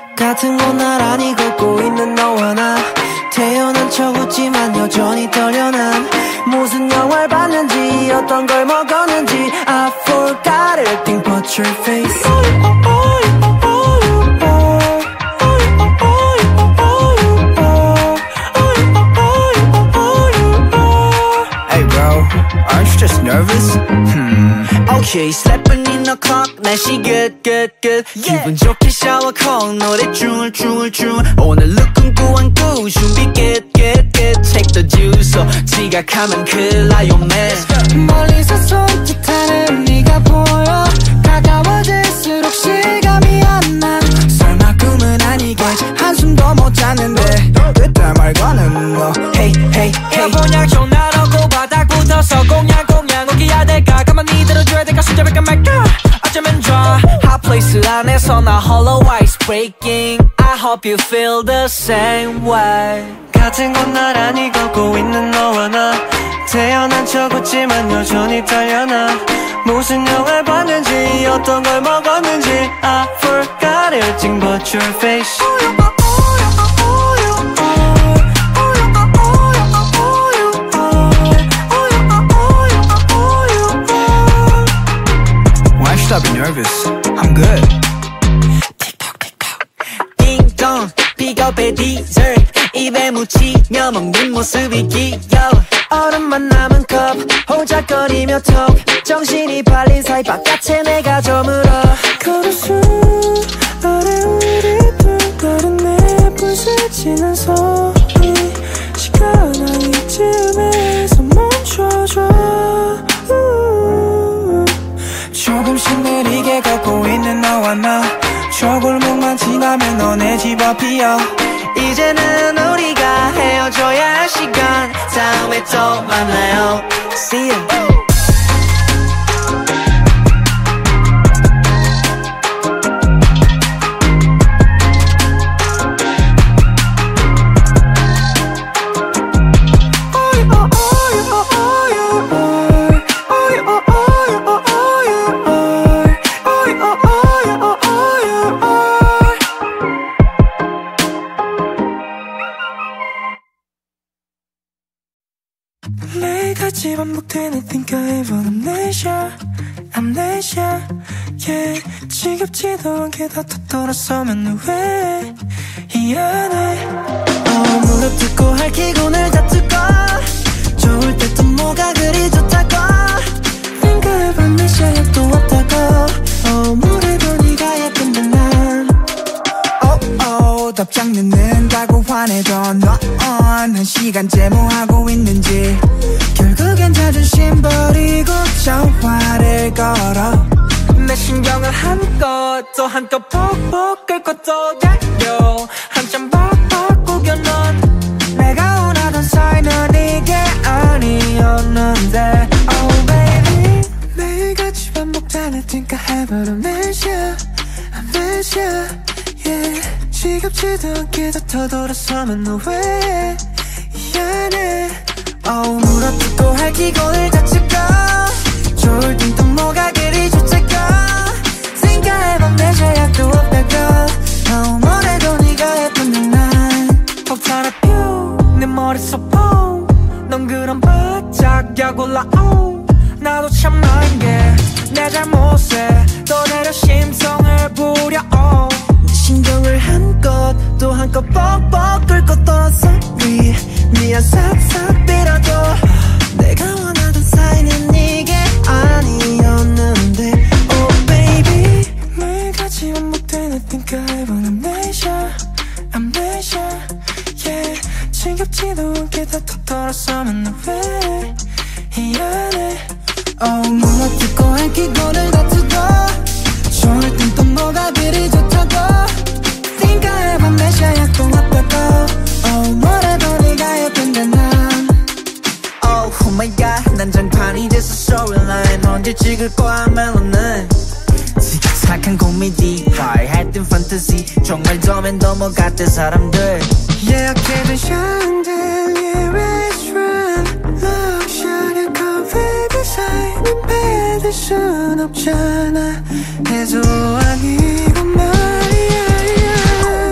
같은 곳 나란히 걷고 있는 너와 나 태어난 척 웃지만 여전히 떨려 난 무슨 영화를 봤는지 어떤 걸 먹었는지 I forgot everything but your face Hey bro, aren't you just nervous? Okay, slapping in the clock 날씨 good good good 기분 좋게 샤워 콩 노래 줄 오늘 룩은 꾸안꾸 준비 get Take the juice 지각하면 큰일 나요 man 멀리서 손짓하는 네가 보여 가까워질수록 실감이 안 나 설마 꿈은 아니겠지 한숨도 못 잤는데 그때 말과는 너 Hey hey hey 그냥 전화로고 바닥부터서 공양 오기야 될까 가만히 들어줘야 될까 숨잡을까 말까 어쩌면 좋아 Hot place 안에서 나 홀로 ice breaking I hope you feel the same way 같은 곳 나란히 걷고 있는 너와 나 태어난 척 웃지만 여전히 떨려나 무슨 영화를 봤는지 어떤 걸 먹었는지 I forgot everything but your face Why should I be nervous? I'm good. 띵동 픽업의 디저트 입에 묻히며 먹는 모습이 귀여워 얼음만 남은 컵 호작거리며 톡 정신이 팔린 사이 바깥에 내가 저물어 걸을 수 아래 우리 둘 다른 내 부서지는 소리 시간아 이쯤에서 멈춰줘 조금씩 느리게 걷고 있는 너와 나 저 골목만 지나면 너네 집 앞이야 이제는 우리가 헤어져야 할 시간 다음에 또 만나요 See you 매일같이 반복되는 think I have amnesia yeah 지겹지도 않게 다 돌아서면 왜 미안해 무릎 꿇고 할 기분을 다투고 좋을 때 또 뭐가 그리 좋다고 think I have amnesia 약도 없다고 뭐래도 네가 예쁜데 난 답장 늦는다고 화내도 넌 한 시간째 뭐하고 있는지 결국엔 자존심 버리고 전화를 걸어 내 신경을 한껏 또 한껏 푹푹 끓고 또 달려 한참 바꾸겨 넌 내가 원하던 사이는 이게 아니었는데 Oh baby 매일같이 반복되는 think I have amnesia yeah 지겹지도 않게 다 돌아서면 너 왜 미안해 무릎 꿇고 할 기분을 다투고 좋을 땐 또 뭐가 그리 좋다고 Think I have amnesia 약도 없다고 뭐래도 네가 예쁜데 난 폭탄을 퓨내 머릿속 넌 그런 바짝 올라 나도 참 나인 게 내 잘못에 또 내려 심성을 부려 신경을 한껏 또 한껏 뻑뻑 끓고 또 sorry 미안 싹싹 빌어도 내가 원하던 사이는 이게 아니었는데 Oh baby 매일같이 반복되는 think I have amnesia yeah 지겹지도 않게 다 돌아서면 너 왜 미안해 무릎 꿇고 할 기분을 다투고 좋을 땐 또 뭐가 그리 좋다고 Think I have amnesia 약도 없다고 뭐래도 네가 예쁜데 난 Oh my god 난장판이 됐어 storyline 언제 찍을 거야 멜로는 착한 코미디 발했던 판타지 정말 더면 넘어갔던 사람들 예약해둔 샹들리에 레스토랑 럭셔리 커피 비사이드 받을 순 없잖아 해도 아니고 말이야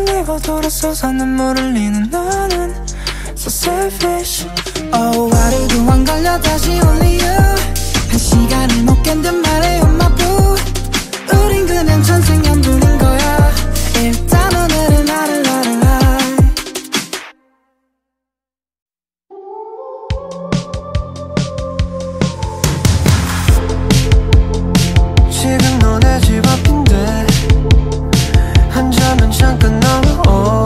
돌리고 돌아서서 눈물 흘리는 나는 so selfish. Oh 하루도 안 걸려 다시 only you. 한 시간을 못 견딘 말해요 my boo. 우린 그냥 천생연분인 거야. 일단 오늘은 나를 지금 너네 집 앞인데 앉으면 잠깐 나와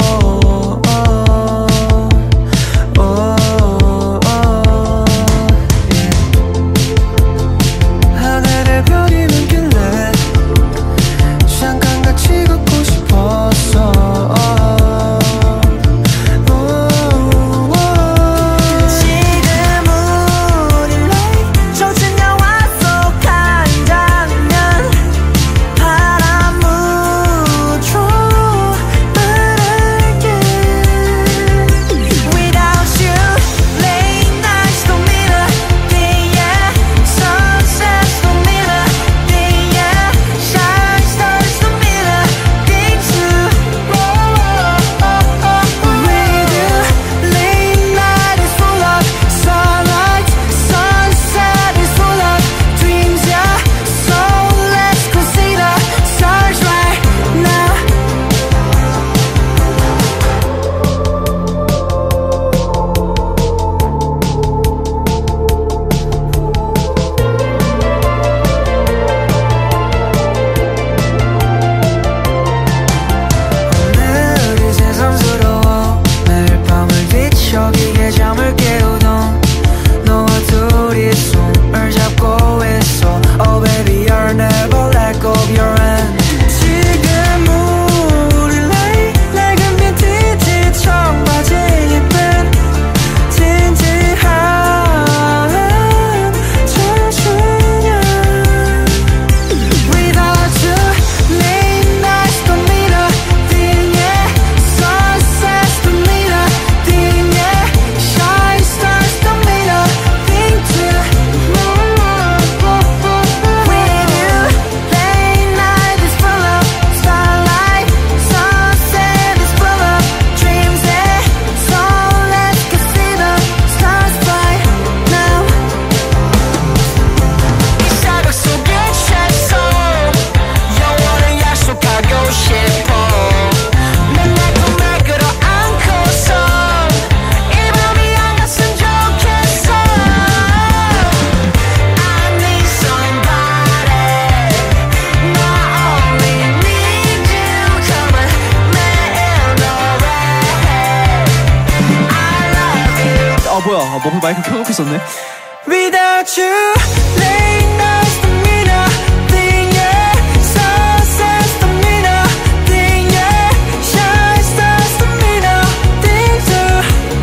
하늘에 별이 많길래 잠깐 같이 걷고 싶었어. 뭐야, 머플 마이크 켜놓고 있었네. Without you, late nights don't mean a thing, yeah. Sunsets don't mean a thing, yeah. Shine stars don't mean a thing too.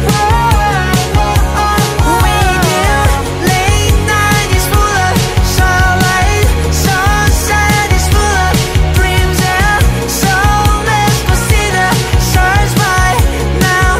With you, late night is full of sunlight, sunset is full of dreams, yeah. So let's go see the stars right now.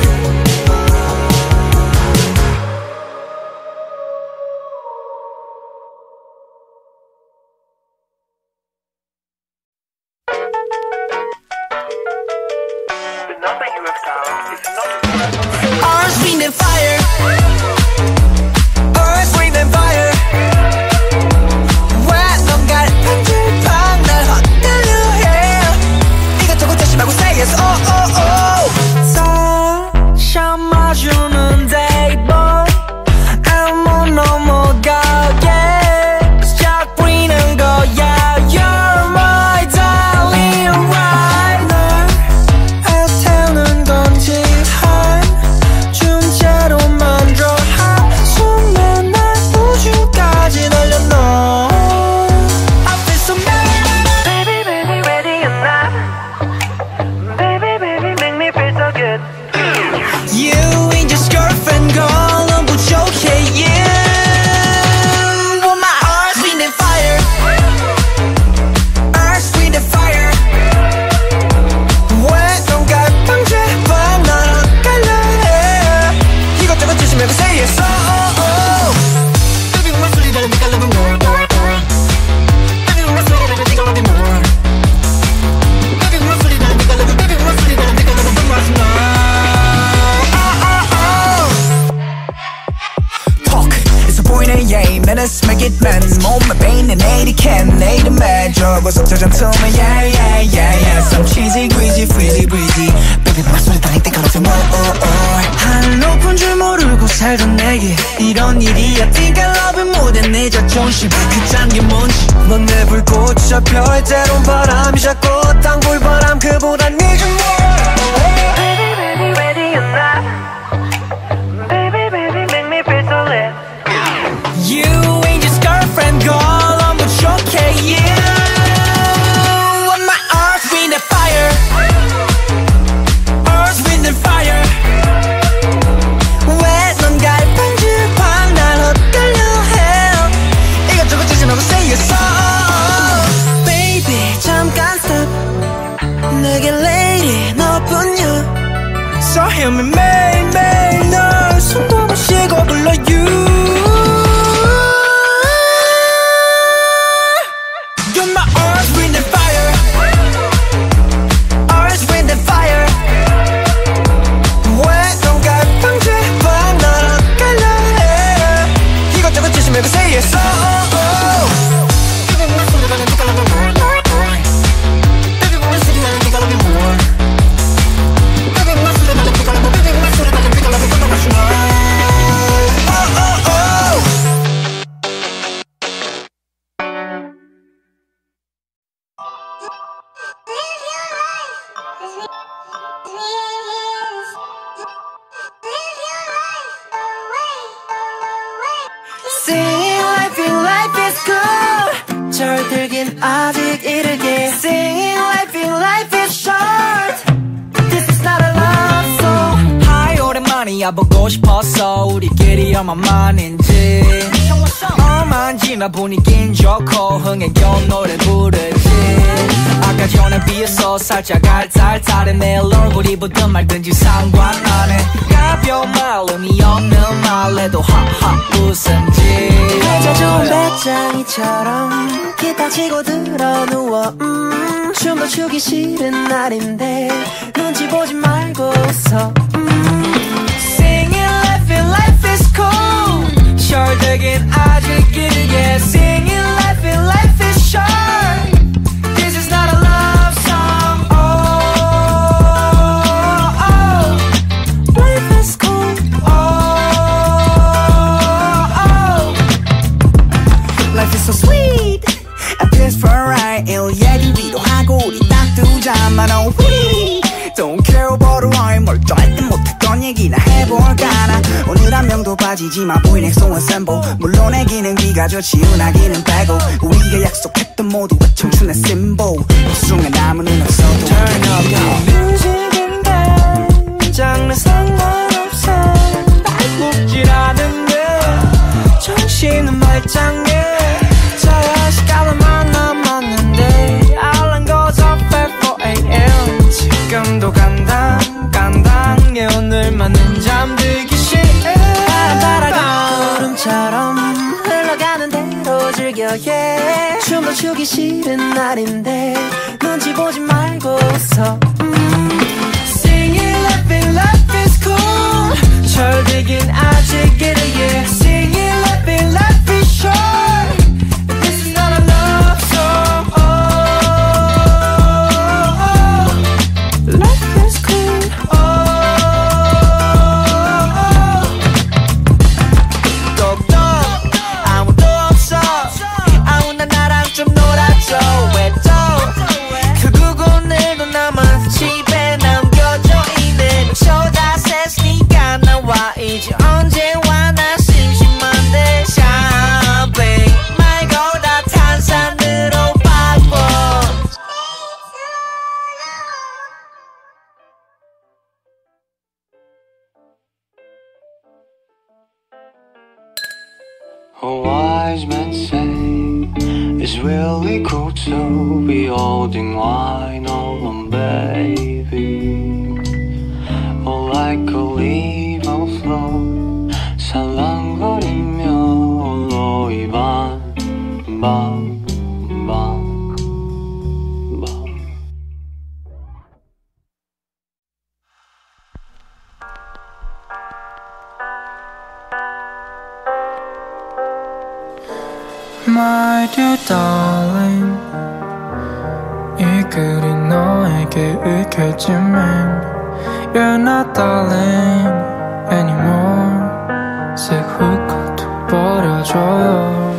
yeah minutes make it man 몸에 베이는 80 can 내일은 매줘 고속도로 틈에 yeah yeah yeah yeah some cheesy greasy freezy breezy baby 목소리 다닐 때 걸어서 more 하늘 높은 줄 모르고 살던 내게 이런 일이야 think I love it more than 내 자존심 그 짠 게 뭔지 넌 내 불꽃 잡혀 때론 바람이 잡고 땅불 바람 그보다 늦은 Baby baby ready or not Baby baby make me feel so lit You ain't just girlfriend girl I'm but you okay you want my earth wind and fire Earth wind and fire 왜 넌 갈팡질팡 날 헛갈려 해 이것저것 찢어놓고 say yes Baby 잠깐 stop 내게 lady 너뿐이야 So hear me 매일매일 널 숨도 못 쉬고 불러 you You're my earth, wind and fire Earth, wind and fire 왜 넌 갈팡질팡 날 헛갈려 해 이것저것 찢지 말고 say yes Sing life is good 절들긴 아직 이르게 Sing life is short This is not a love song Hi 오랜만이야 보고 싶었어 우리끼리 얼마만인지 얼마나 지나 분위긴 좋고 흥에 겨운 노래 부르지 아까 전에 비해서 살짝 알딸딸해 내 얼굴이 보든 말든지 상관 안 해 가벼운 말 의미 없는 말 해도 하하 웃음지 저 좋은 배짱이처럼 기타 치고 들어 누워 춤도 추기 싫은 날인데 눈치 보지 말고 웃어 Singing life is cool 절대긴 아직 이르게 Singing life is short This is not a love song oh Life is cool oh Life is so sweet I feel for right 일 얘기 위로하고 우리 딱 두자만 우리 Don't care about why 멀쩡할 땐 못했던 얘기나 해볼까 나 오늘 한 명도 빠지지마 보이는 엑소 ensemble 물론 애기는 귀가 좋지 은하기는 빼고 우리가 약속했던 모두가 청춘의 심볼 우승에 남은 은 없어도 Turn up 음식인데 장르 상관없어 묵질 않은데 정신은 말짱해 자야 시간만 남았는데 알람 goes off at 4am 지금도 간당간당해 오늘만은 잠들기 싫어 구름처럼 흘러가는 대로 즐겨 yeah. 춤도 추기 싫은 날인데 눈치 보지 말고 웃어 Singing life is cool 절대긴 아직 이르게 Singing life is short This is not a love song Life is cool 똑똑 아무도 없어 아무나 나랑 좀 놀아줘 왜또 결국 오늘도 나만 집에 남겨져 있네 쏟아 셌으니까 나와 이제 언제 와나 심심한데 샴페인 말고 다 탄산으로 바꿔 A wise man say it's really cool to be holding wine alone, baby. Or like a leaf on floor, 살랑거리며 홀로 밤. My dear darling, 이 글이 너에게 읽혀지면 You're not darling anymore. 새 훅 버려줘요.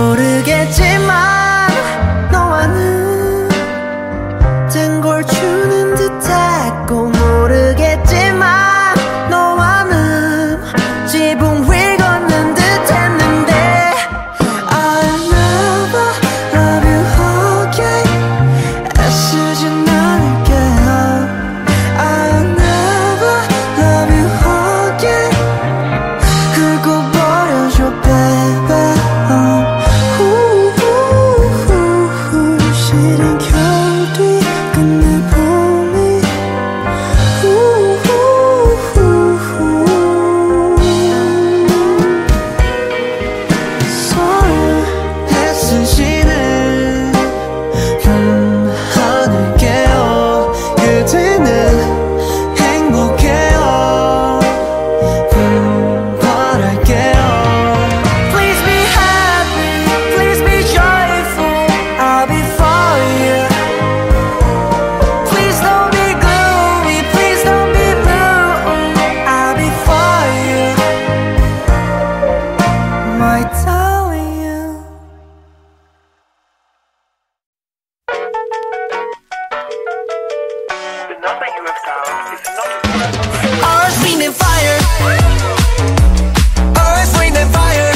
모르겠지만 너와는 된 걸 주는 듯했고 모르겠지만 너와는 지붕 위 걷는 듯했는데 I'll never love you again. 애쓰진 않을게요. I'll never love you again. 긁어버려줘 baby. 시린 겨울 뒤 끝내 봄이 서로 애쓰시는 않을게요. 그대는 행복해요. 바랄게요. Please be happy, please be joyful. I'll be for you. Please don't be gloomy, please don't be blue. I'll be for you, my darling. Earth, wind and fire. Earth, wind and fire.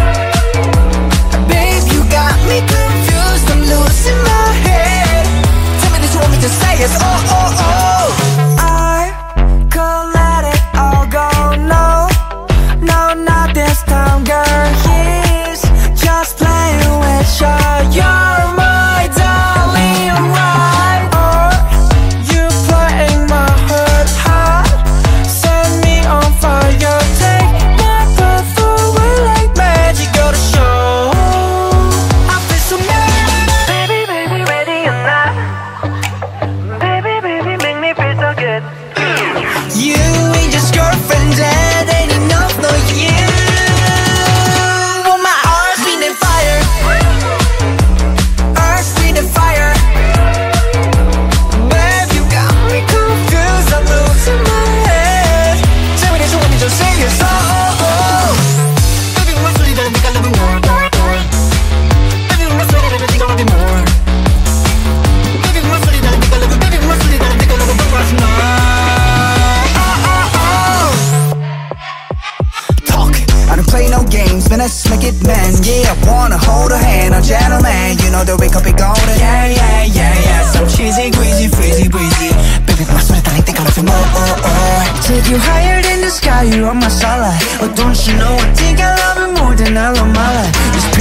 Babe, you got me confused. I'm losing my head. Tell me that you want me to say yes. Oh, oh, oh. I could let it all go. No, no, not this time, girl. He's just playing with you. You're my darling, right? Or you playing my heart hot. Set me on fire. Take my breath away like magic. Go to show. I feel so mad. Baby, baby, ready or not. Baby, baby, make me feel so good. You ain't just girlfriend, that ain't enough, no, you. Oh, my earth, wind and fire. Earth, wind and fire. Babe, you got me confused. I'm losing my head. Tell me that you want me to sing it, so oh, oh. Baby, what's really that I think I love you more? Baby, what's really that I think I love you more? Baby, what's really that I think I love you? Baby, what's really that I think I love you more? Talk, I don't play no games, man, let's make it man. Yeah, I wanna hold a hand, a gentleman. You know that we could be golden. Yeah, yeah, yeah, yeah. So cheesy, greasy, freezy, breezy. Baby, my sweet darling, think I love you more. Oh, oh. Take you higher than the sky, you're on my starlight. Oh, don't you know I think I love you more than I love my life. Just